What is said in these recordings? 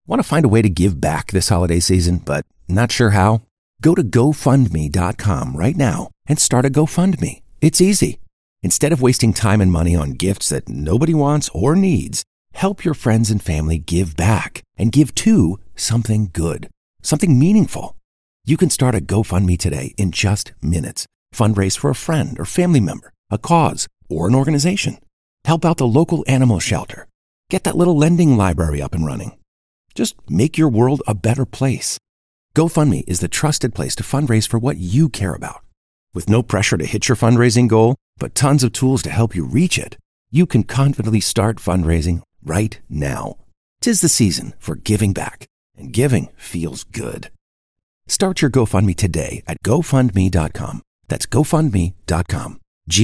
Want to find a way to give back this holiday season, but not sure how? Go to GoFundMe.com right now and start a GoFundMe. It's easy. Instead of wasting time and money on gifts that nobody wants or needs, help your friends and family give back and give to something good, something meaningful. You can start a GoFundMe today in just minutes. Fundraise for a friend or family member, a cause, or an organization. Help out the local animal shelter. Get that little lending library up and running. Just make your world a better place. GoFundMe is the trusted place to fundraise for what you care about. With no pressure to hit your fundraising goal, but tons of tools to help you reach it, you can confidently start fundraising right now. 'Tis the season for giving back, and giving feels good. Start your GoFundMe today at GoFundMe.com. That's GoFundMe.com.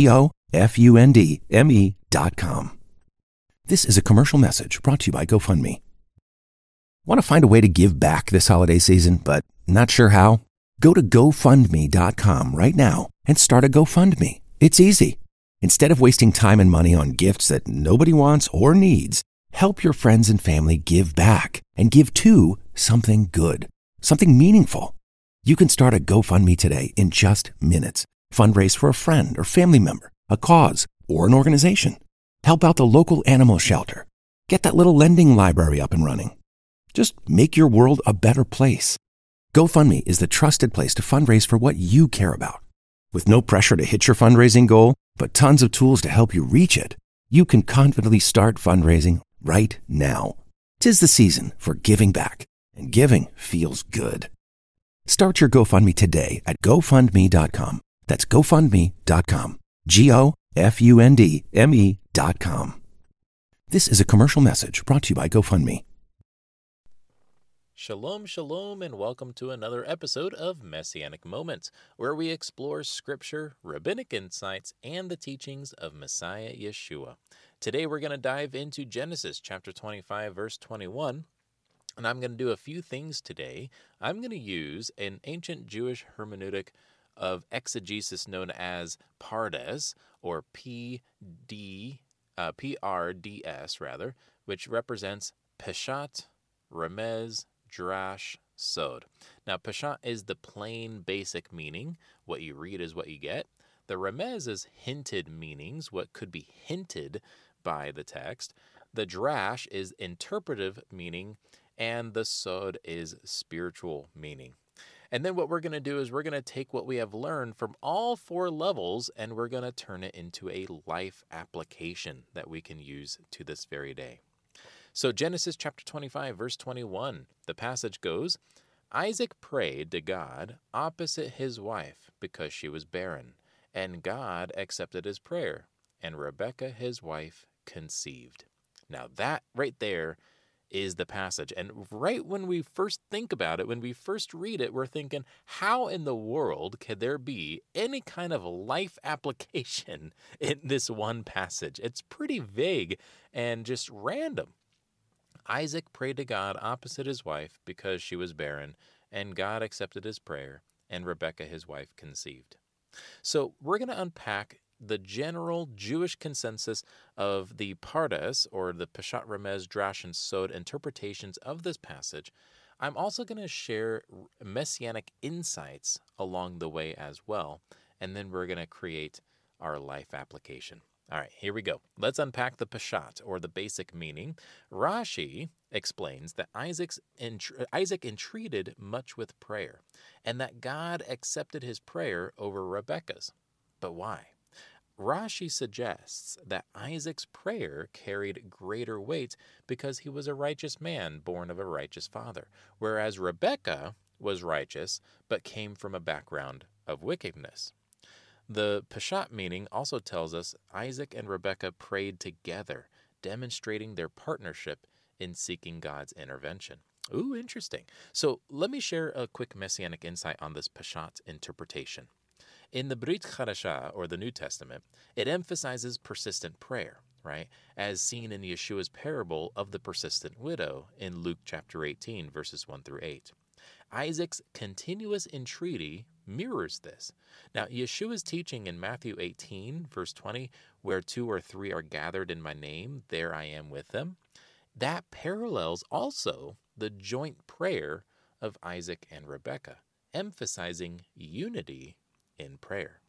GoFundMe.com. This is a commercial message brought to you by GoFundMe. Want to find a way to give back this holiday season, but not sure how? Go to GoFundMe.com right now and start a GoFundMe. It's easy. Instead of wasting time and money on gifts that nobody wants or needs, help your friends and family give back and give to something good, something meaningful. You can start a GoFundMe today in just minutes. Fundraise for a friend or family member, a cause, or an organization. Help out the local animal shelter. Get that little lending library up and running. Just make your world a better place. GoFundMe is the trusted place to fundraise for what you care about. With no pressure to hit your fundraising goal, but tons of tools to help you reach it, you can confidently start fundraising right now. 'Tis the season for giving back, and giving feels good. Start your GoFundMe today at GoFundMe.com. That's GoFundMe.com. GoFundMe.com. This is a commercial message brought to you by GoFundMe. Shalom, shalom, and welcome to another episode of Messianic Moments, where we explore scripture, rabbinic insights, and the teachings of Messiah Yeshua. Today we're going to dive into Genesis chapter 25, verse 21, and I'm going to do a few things today. I'm going to use an ancient Jewish hermeneutic of exegesis known as Pardes, or PRDS, which represents Peshat, Remez, Drash, Sod. Now, Peshat is the plain basic meaning. What you read is what you get. The Remez is hinted meanings, what could be hinted by the text. The Drash is interpretive meaning, and the Sod is spiritual meaning. And then what we're going to do is we're going to take what we have learned from all four levels and we're going to turn it into a life application that we can use to this very day. So Genesis chapter 25, verse 21, the passage goes, Isaac prayed to God opposite his wife because she was barren, and God accepted his prayer, and Rebekah, his wife, conceived. Now that right there is the passage. And right when we first think about it, when we first read it, we're thinking, how in the world could there be any kind of life application in this one passage? It's pretty vague and just random. Isaac prayed to God opposite his wife because she was barren, and God accepted his prayer, and Rebekah, his wife, conceived. So we're going to unpack the general Jewish consensus of the Pardes, or the Peshat, Remez, Drash, and Sod interpretations of this passage. I'm also going to share messianic insights along the way as well, and then we're going to create our life application. All right, here we go. Let's unpack the Peshat, or the basic meaning. Rashi explains that Isaac entreated much with prayer, and that God accepted his prayer over Rebekah's. But why? Rashi suggests that Isaac's prayer carried greater weight because he was a righteous man born of a righteous father, whereas Rebekah was righteous but came from a background of wickedness. The Peshat meaning also tells us Isaac and Rebekah prayed together, demonstrating their partnership in seeking God's intervention. Ooh, interesting. So let me share a quick messianic insight on this Peshat interpretation. In the Brit Chadashah, or the New Testament, it emphasizes persistent prayer, right? As seen in Yeshua's parable of the persistent widow in Luke chapter 18, verses 1 through 8. Isaac's continuous entreaty mirrors this. Now, Yeshua's teaching in Matthew 18, verse 20, where 2 or 3 are gathered in my name, there I am with them, that parallels also the joint prayer of Isaac and Rebekah, emphasizing unity in prayer.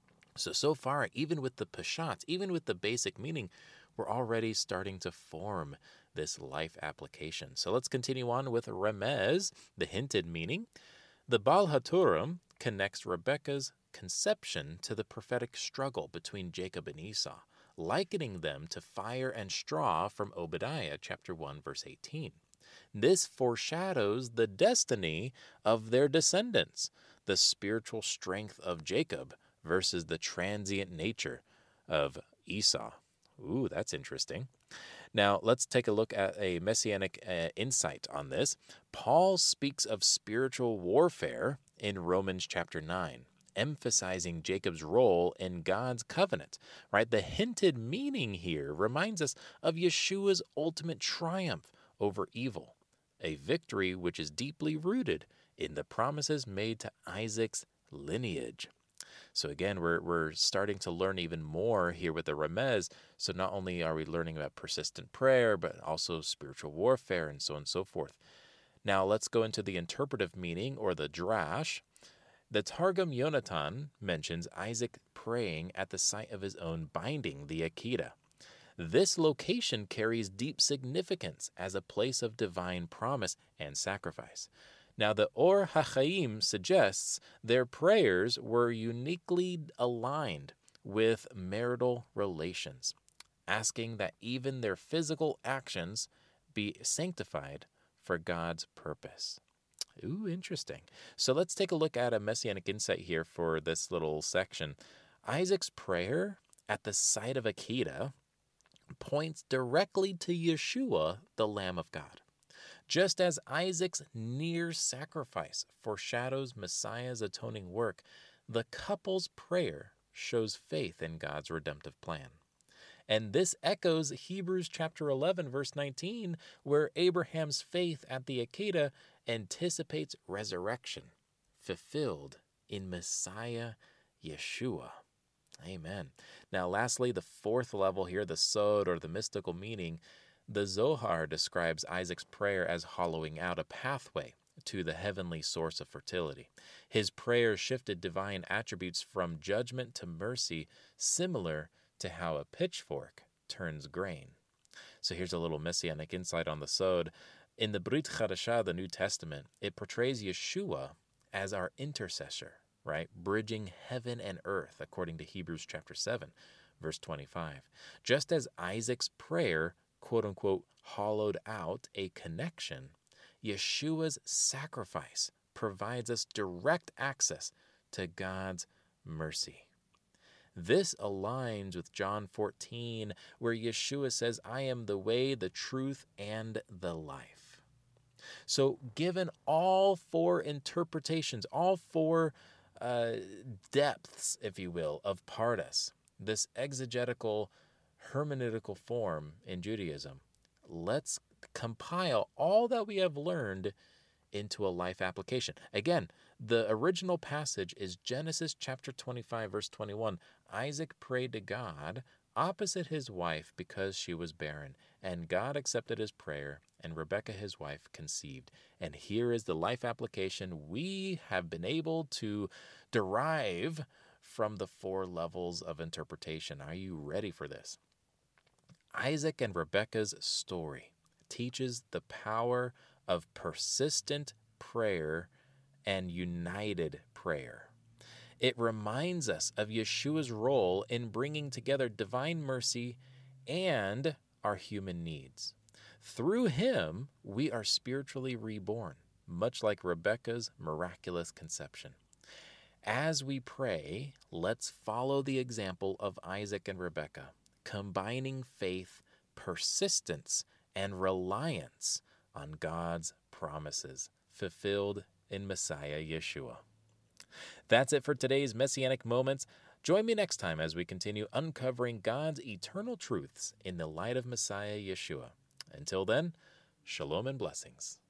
So far, even with the Peshat, even with the basic meaning, we're already starting to form this life application. So let's continue on with Remez, the hinted meaning. The Baal HaTurim connects Rebekah's conception to the prophetic struggle between Jacob and Esau, likening them to fire and straw from Obadiah chapter 1, verse 18. This foreshadows the destiny of their descendants, the spiritual strength of Jacob versus the transient nature of Esau. Ooh, that's interesting. Now, let's take a look at a messianic insight on this. Paul speaks of spiritual warfare in Romans chapter 9, emphasizing Jacob's role in God's covenant, right? The hinted meaning here reminds us of Yeshua's ultimate triumph over evil, a victory which is deeply rooted in the promises made to Isaac's lineage. So again, we're starting to learn even more here with the Remez. So not only are we learning about persistent prayer, but also spiritual warfare and so on and so forth. Now let's go into the interpretive meaning, or the drash. The Targum Yonatan mentions Isaac praying at the site of his own binding, the Akedah. This location carries deep significance as a place of divine promise and sacrifice. Now, the Or HaChaim suggests their prayers were uniquely aligned with marital relations, asking that even their physical actions be sanctified for God's purpose. Ooh, interesting. So let's take a look at a messianic insight here for this little section. Isaac's prayer at the site of Akedah points directly to Yeshua, the Lamb of God. Just as Isaac's near sacrifice foreshadows Messiah's atoning work, the couple's prayer shows faith in God's redemptive plan. And this echoes Hebrews chapter 11, verse 19, where Abraham's faith at the Akedah anticipates resurrection, fulfilled in Messiah Yeshua. Amen. Now, lastly, the fourth level here, the sod, or the mystical meaning. The Zohar describes Isaac's prayer as hollowing out a pathway to the heavenly source of fertility. His prayer shifted divine attributes from judgment to mercy, similar to how a pitchfork turns grain. So here's a little messianic insight on the sod. In the Brit Chadashah, the New Testament, it portrays Yeshua as our intercessor, right? Bridging heaven and earth, according to Hebrews chapter 7, verse 25. Just as Isaac's prayer, quote-unquote, hollowed out a connection, Yeshua's sacrifice provides us direct access to God's mercy. This aligns with John 14, where Yeshua says, I am the way, the truth, and the life. So given all four interpretations, all four depths, if you will, of Pardes, this exegetical hermeneutical form in Judaism, let's compile all that we have learned into a life application. Again, the original passage is Genesis chapter 25, verse 21. Isaac prayed to God opposite his wife because she was barren, and God accepted his prayer, and Rebekah, his wife, conceived. And here is the life application we have been able to derive from the four levels of interpretation. Are you ready for this? Isaac and Rebekah's story teaches the power of persistent prayer and united prayer. It reminds us of Yeshua's role in bringing together divine mercy and our human needs. Through him, we are spiritually reborn, much like Rebekah's miraculous conception. As we pray, let's follow the example of Isaac and Rebekah, combining faith, persistence, and reliance on God's promises fulfilled in Messiah Yeshua. That's it for today's Messianic Moments. Join me next time as we continue uncovering God's eternal truths in the light of Messiah Yeshua. Until then, shalom and blessings.